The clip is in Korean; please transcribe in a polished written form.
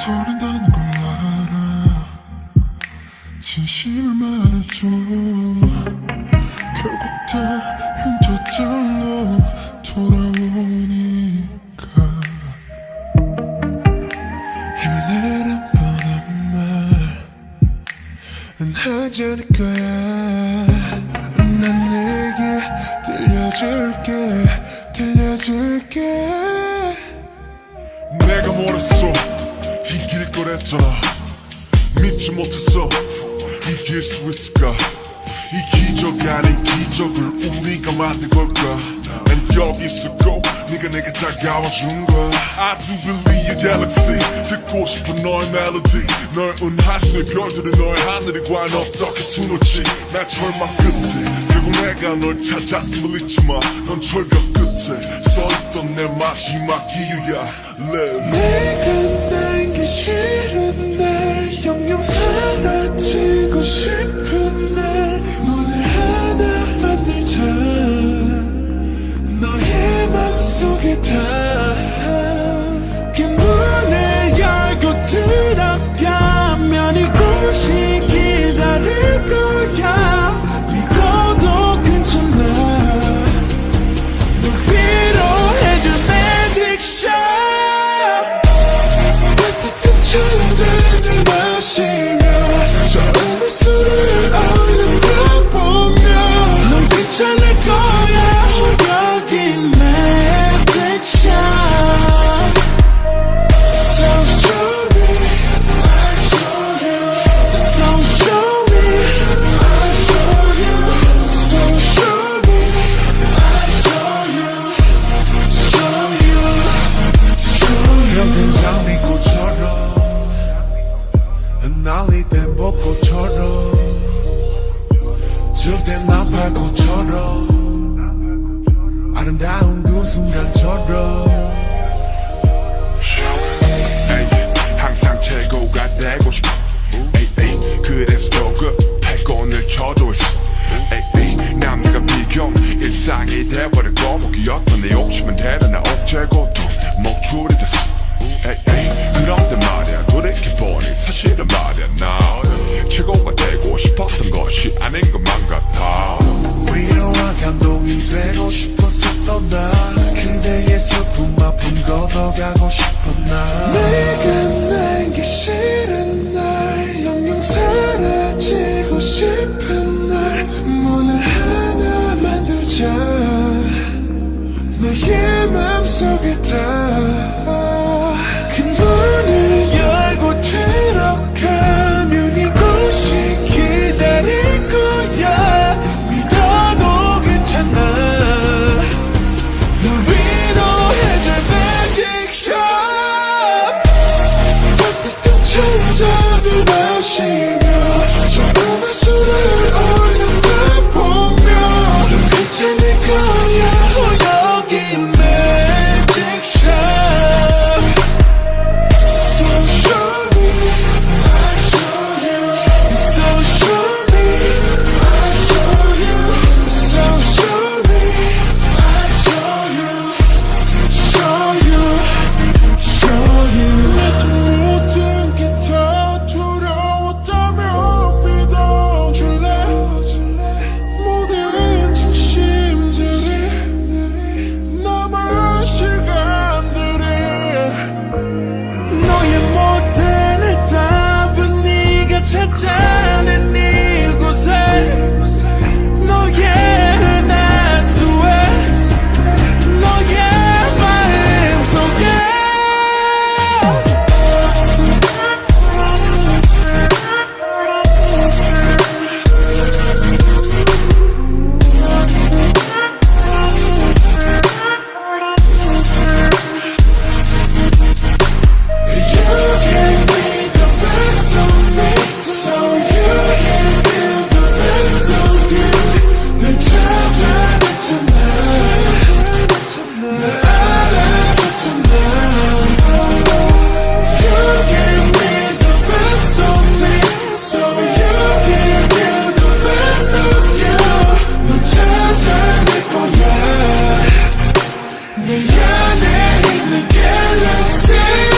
서른다는 걸 알아. 진심을 말해줘. 결국 다 흉터들로 돌아오니까 힘내란 뻔한 말은 하지 않을 거야. 난 내게 들려줄게. 내가 뭐랬어? 이길 거랬잖아. 믿지 못했어. 이길 수 있을까? 이 기적 아닌 기적을 우리가 만든 걸까? 난 여기 있었고 네가 내게 다가와준 거야. I do believe your galaxy. 듣고 싶은 너의 멜로디. 너의 은하수의 별들은 너의 하늘이 과연 어떻게 수놓지. 난 절망 끝에 결국 내가 널 찾았음을 잊지마. 넌 절벽 끝에 서있던 내 마지막 이유야. Live. 내가 남기 싫은 날 영영 사라지고 싶은 날 오늘 하나 만들자. 너의 맘속에 다 그 문을 열고 들어가면 이곳이 기다릴 거야. 믿어도 괜찮아. 널 위로해줄 magic shot. 따뜻한 천장을 마시며 처음에 술을 얼른다 보면 넌 괜찮을 거야. 여기 magic shot. So show me, I'll show you. So show me, I'll show you. So show me, I'll show you. Show you, show you. 장미꽃처럼 흩날리던 벚꽃처럼 질된 나팔꽃처럼 아름다운 그 순간처럼 항상 최고가 되고 싶어. 그래서 조급할 건을 쳐도 있어. 남들과 비교 일상이 돼버린 거북이었던 내 욕심은 대단한 억제고 또 목줄이 됐어. 그런데 말야 돌이켜보니 사실은 말야 나 최고가 되고 싶었던 것이 아닌 것만 같아. 위로와 감동이 되고 싶었었던 나 그대의 슬픔 아픔 걷어가고 싶은 나. 내가 남기 싫은 날 영영 사라지고 싶은 날 문을 하나 만들자. 너의 맘속에 다 큰 문을 열고 들어가면 이곳이 기다릴 거야. 믿어도 괜찮아. 널 위로해줄 magic shot. 따뜻한 천장을 마시며 조금만 술을 얼른다 보면 넌 괜찮을 거야. 여기 magic shot. So show me, I'll show you. So show me, I'll show you. So show me, I'll show you. Show you, show you. 모든 게 다 두려웠다면 믿어줄래. 모든 진심들이 남은 시간들이 너의 모든 답은 네가 찾아낸 이곳에 너의 은하수에 너의 마음속에 You gave me the best of me, so you can give the best of you. 날 찾아냈잖아. 날 알아줬잖아. You gave me the best of me, so you can give the best of you. 널 찾아낼 거야. 내 안에 있는 galaxy.